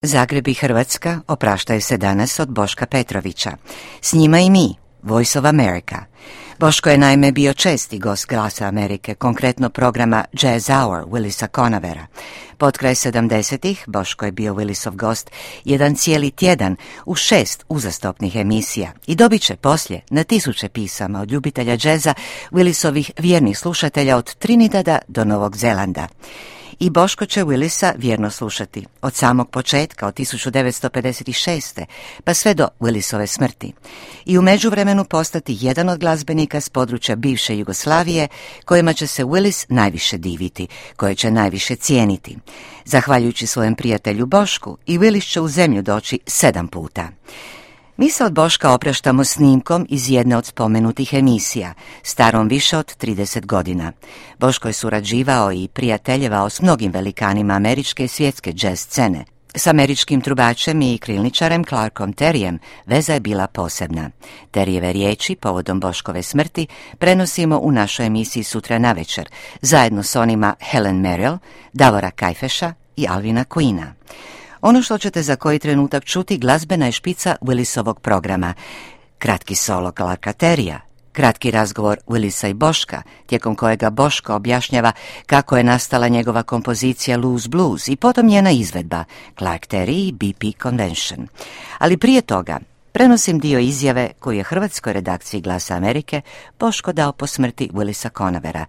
Zagreb i Hrvatska opraštaju se danas od Boška Petrovića. S njima i mi, Voice of America. Boško je naime bio česti gost Glasa Amerike, konkretno programa Jazz Hour Willisa Conavera. Pod kraj 70-ih Boško je bio Willisov gost jedan cijeli tjedan u 6 uzastopnih emisija i dobit će poslije na tisuće pisama od ljubitelja džeza Willisovih vjernih slušatelja od Trinidada do Novog Zelanda. I Boško će Willisa vjerno slušati od samog početka, od 1956. pa sve do Willisove smrti. I u međuvremenu postati jedan od glazbenika s područja bivše Jugoslavije kojima će se Willis najviše diviti, koje će najviše cijeniti. Zahvaljujući svojem prijatelju Bošku, i Willis će u zemlju doći 7 puta. Mi se od Boška opraštamo snimkom iz jedne od spomenutih emisija, starom više od 30 godina. Boško je surađivao i prijateljevao s mnogim velikanima američke i svjetske jazz scene. S američkim trubačem i krilničarem Clarkom Terryem veza je bila posebna. Terryjeve riječi povodom Boškove smrti prenosimo u našoj emisiji sutra navečer, zajedno s onima Helen Merrill, Davora Kajfeša i Alvina Queena. Ono što ćete za koji trenutak čuti glazbena je špica Willisovog programa. Kratki solo Clarka Terrya, kratki razgovor Willisa i Boška, tijekom kojega Boško objašnjava kako je nastala njegova kompozicija Loose Blues i potom njena izvedba Clark Terry i BP Convention. Ali prije toga prenosim dio izjave koju je hrvatskoj redakciji Glasa Amerike Boško dao po smrti Willisa Conavera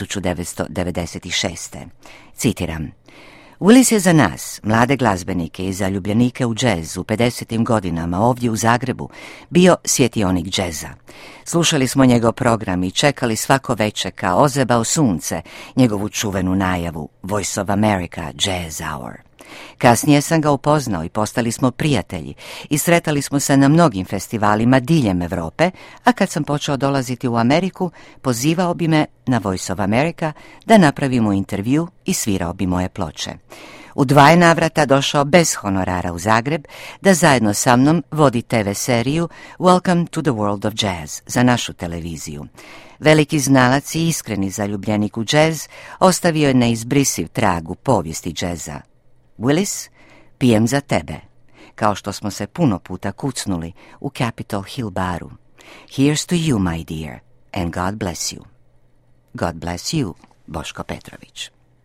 1996. Citiram: Willis je za nas, mlade glazbenike i zaljubljenike u džez u 50. godinama ovdje u Zagrebu, bio svjetionik džeza. Slušali smo njegov program i čekali svako veče kao ozebao sunce njegovu čuvenu najavu Voice of America Jazz Hour. Kasnije sam ga upoznao i postali smo prijatelji i sretali smo se na mnogim festivalima diljem Europe, a kad sam počeo dolaziti u Ameriku, pozivao bi me na Voice of America da napravimo intervju i svirao bi moje ploče. U 2 navrata došao bez honorara u Zagreb da zajedno sa mnom vodi TV seriju Welcome to the World of Jazz za našu televiziju. Veliki znalac i iskreni zaljubljenik u džez ostavio je neizbrisiv trag u povijesti džeza. Willis, pijem za tebe, kao što smo se puno puta kucnuli u Capitol Hill baru. Here's to you, my dear, and God bless you. God bless you, Boško Petrović.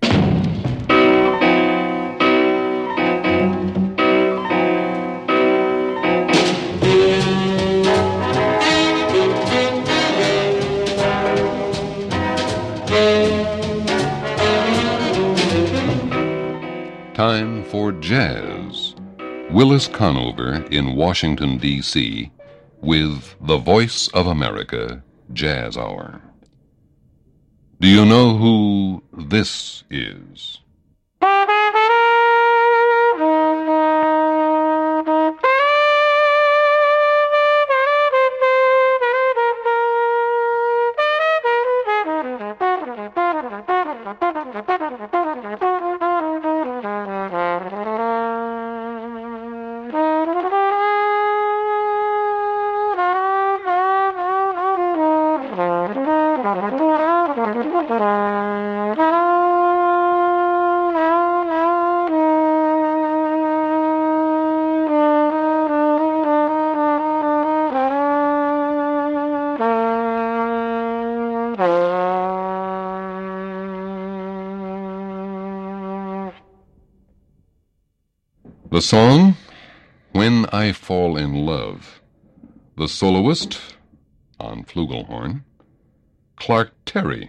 Time for jazz. Willis Conover in Washington, D.C. with the Voice of America Jazz Hour. Do you know who this is? The song, When I Fall in Love. The soloist, on flugelhorn, Clark Terry.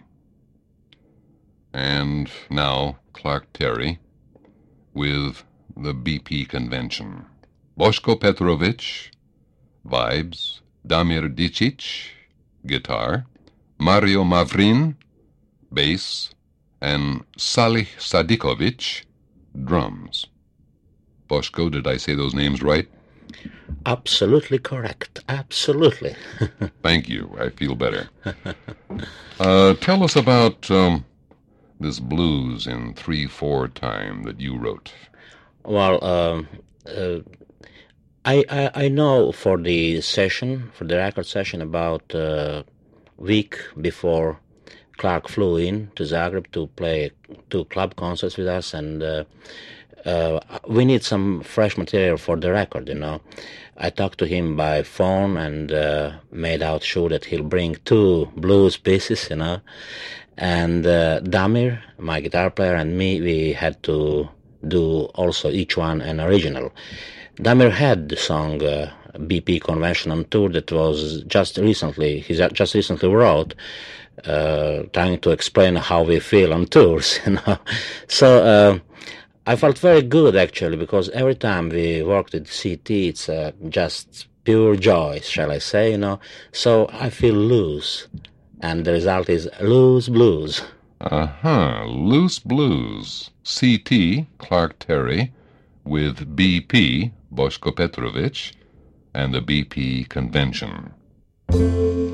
And now Clark Terry with the BP Convention. Boško Petrović, vibes, Damir Dicic, guitar, Mario Mavrin, bass, and Salih Sadikovic, drums. Boško, did I say those names right? Absolutely correct. Absolutely. Thank you. I feel better. Tell us about this blues in 3/4 time that you wrote. Well, I know for the record session, about a week before Clark flew in to Zagreb to play 2 club concerts with us, and we need some fresh material for the record, you know. I talked to him by phone and made out sure that he'll bring 2 blues pieces, you know. And Damir, my guitar player, and me, we had to do also each one an original. Damir had the song BP Convention on Tour that was he just recently wrote, trying to explain how we feel on tours, you know. So I felt very good, actually, because every time we worked with CT, it's just pure joy, shall I say, you know. So I feel loose, and the result is Loose Blues. Loose Blues. CT, Clark Terry, with BP, Boško Petrović, and the BP Convention.